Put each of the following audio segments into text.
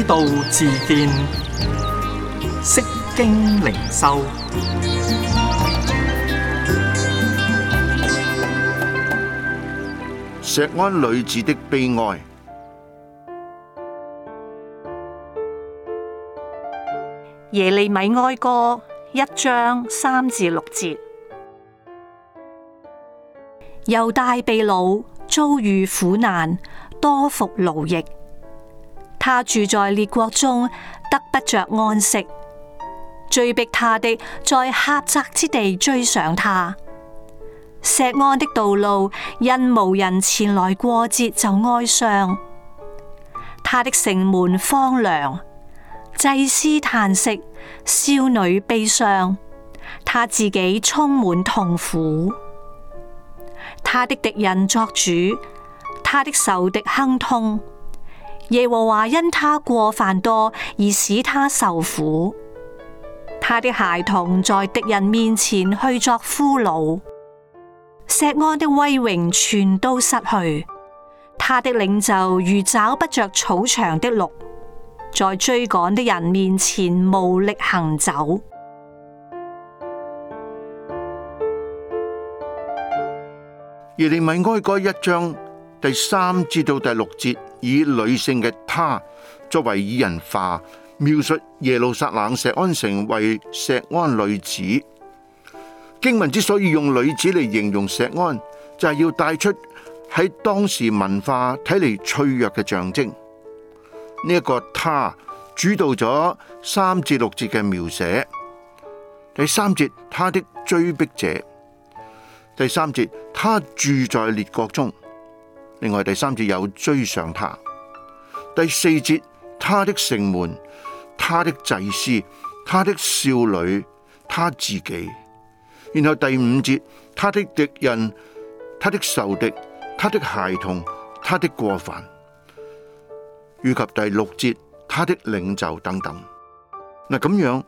道自見，釋經靈修。 錫安女子的悲哀。 耶利米哀歌1章3至6節。猶大被擄，遭遇苦難，多服勞役。他住在列國中，得不着安息。追逼他的，在狹窄之地追上他。錫安的道路，因無人前來過節就哀傷。他的城門荒涼，祭司嘆息，少女悲傷，他自己充滿痛苦。他的敵人作主，他的仇敵亨通。耶和華因他過犯多而使他受苦。他的孩童在敵人面前去作俘虜。錫安的威榮全都失去，他的領袖如找不着草場的鹿，在追趕的人面前無力行走。 耶利米哀歌1章第3至到第6節，以女性嘅她作為擬人化，描述耶路撒冷錫安城為錫安女子。經文之所以用女子嚟形容錫安，就係要帶出喺當時文化睇嚟脆弱嘅象徵。呢一個她主導咗3至6節嘅描寫。第3節，她的追逼者；第3節，她住在列國中；另外第3節有追上她；第4節，她的城門、她的祭司、她的少女、她自己。然後第5節，他的敵人、他的仇敵、他的孩童、他的過犯，以及第6節，他的領袖等等。嗱，咁樣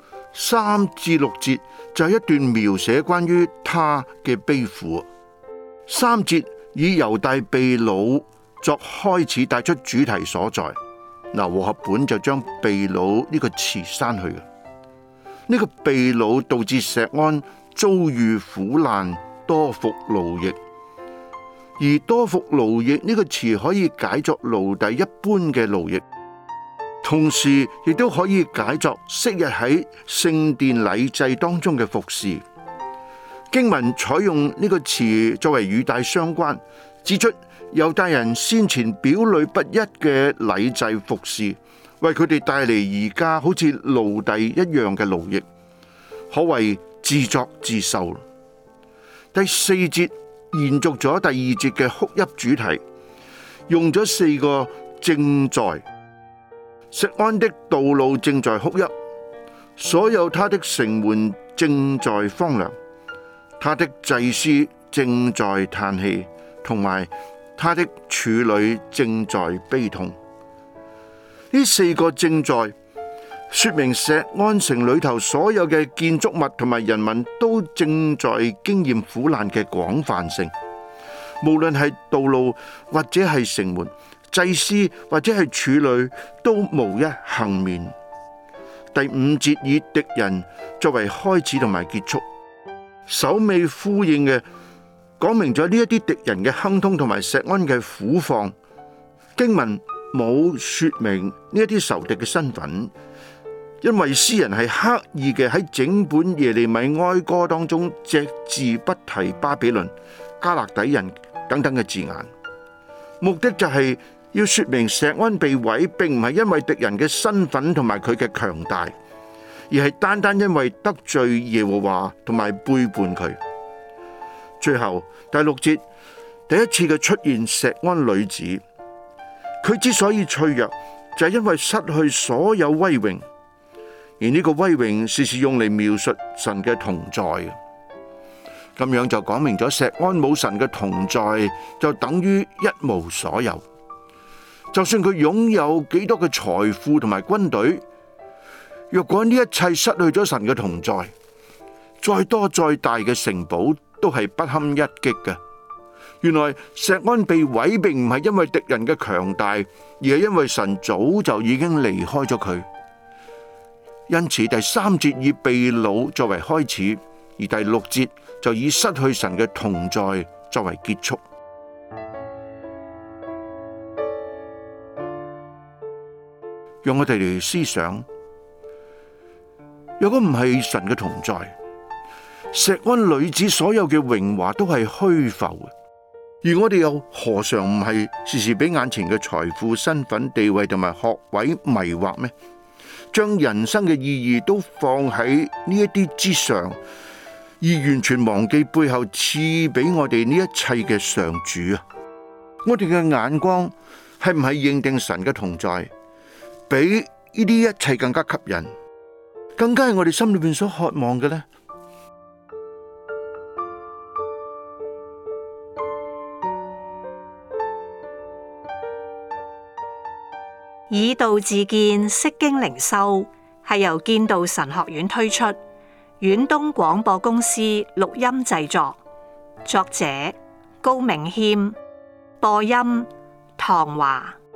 3至6節就係一段描寫關於他嘅悲苦。3節以猶大被擄作開始，帶出主題所在。嗱，和合本就將被擄呢個詞刪去嘅。呢個被擄導致錫安遭遇苦難，多服勞役。而多服勞役呢個詞可以解作奴隸一般嘅勞役，同時亦都可以解作昔日喺聖殿禮制當中嘅服侍。經文採用呢個詞作為語帶相關，指出猶大人先前表裏不一嘅禮制服侍，為佢哋帶嚟而家好似奴隸一樣嘅勞役，可謂自作自受。第4節延續咗第2節嘅哭泣主題，用咗4個正在。錫安的道路正在哭泣，所有他的城門正在荒涼，他的祭司正在嘆氣，同埋他的處女正在悲痛。呢4個正在說明錫安城裏頭所有嘅建築物同埋人民都正在經驗苦難嘅廣泛性，無論係道路或者係城門、祭司或者係處女，都無一幸免。第5節以敵人作為開始同埋結束，首尾呼應嘅講明咗呢一啲敵人嘅亨通同埋錫安嘅苦況。經文冇說明呢一啲仇敵嘅身份，因為詩人係刻意嘅喺整本耶利米哀歌當中隻字不提巴比倫、加勒底人等等嘅字眼，目的就係要說明錫安被毀並唔係因為敵人嘅身份同埋佢嘅強大，而係單單因為得罪耶和華同埋背叛佢。最後第6節第一次嘅出現錫安女子，佢之所以脆弱，就係因為失去所有威榮。而呢個威榮時時用嚟描述神嘅同在，咁樣就講明咗錫安冇神嘅同在，就等於一無所有。就算佢擁有幾多嘅財富同埋軍隊，若果呢一切失去咗神嘅同在，再多再大嘅城堡都係不堪一擊嘅。 原來錫安被毀並唔係因為敵人嘅強大，而係因為神早就已經離開咗佢。因此第3節以被擄作為開始，而第6節就以失去神嘅同在作為結束。讓我哋嚟思想，如果唔係神嘅同在，錫安女子所有嘅榮華都係虛浮嘅，而我哋又何嘗唔係時時俾眼前嘅財富、身份、地位同埋學位迷惑咩？將人生嘅意義都放喺呢一啲之上，而完全忘記背後賜俾我哋呢一切嘅上主啊！我哋嘅眼光係唔係認定神嘅同在，比呢啲一切更加吸引，更加係我哋心裏邊所渴望嘅呢？ 以道自見，釋經靈修係由建道神學院推出，遠東廣播公司錄音製作，作者高銘謙，播音唐華。